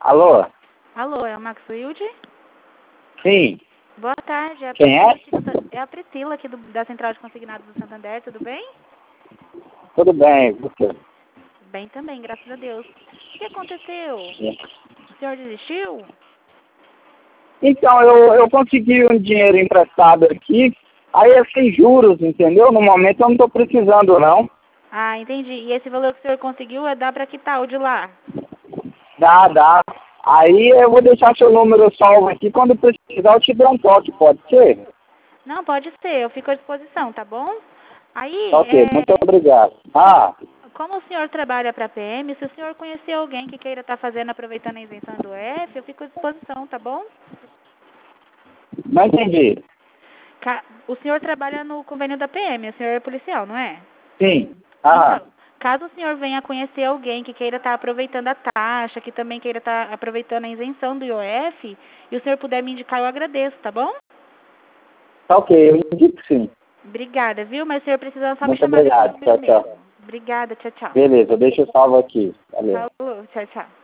Alô? Alô, é o Max Wilde? Sim. Boa tarde, Quem é? É a Priscila aqui da Central de Consignados do Santander, tudo bem? Tudo bem, você? Bem também, graças a Deus. O que aconteceu? O senhor desistiu? Então, eu consegui um dinheiro emprestado aqui, aí é sem juros, entendeu? No momento eu não estou precisando, não. Ah, entendi. E esse valor que o senhor conseguiu dá para quitar o de lá? Dá. Aí eu vou deixar seu número salvo aqui, quando precisar eu te dou um toque, pode ser? Não, pode ser, eu fico à disposição, tá bom? Aí, Ok, muito obrigado. como o senhor trabalha para a PM, se o senhor conhecer alguém que queira estar fazendo, aproveitando a isenção do EF, eu fico à disposição, tá bom? Não entendi. O senhor trabalha no convênio da PM, o senhor é policial, não é? Sim. Então, caso o senhor venha conhecer alguém que queira estar aproveitando a taxa, que também queira estar aproveitando a isenção do IOF, e o senhor puder me indicar, eu agradeço, tá bom? Tá ok, eu indico sim. Obrigada, viu? Mas o senhor precisa só me Muito chamar desse obrigado. número Tchau, tchau. mesmo. Obrigada, tchau, tchau. Beleza, deixa eu salvo aqui. Valeu. Falou, tchau, tchau.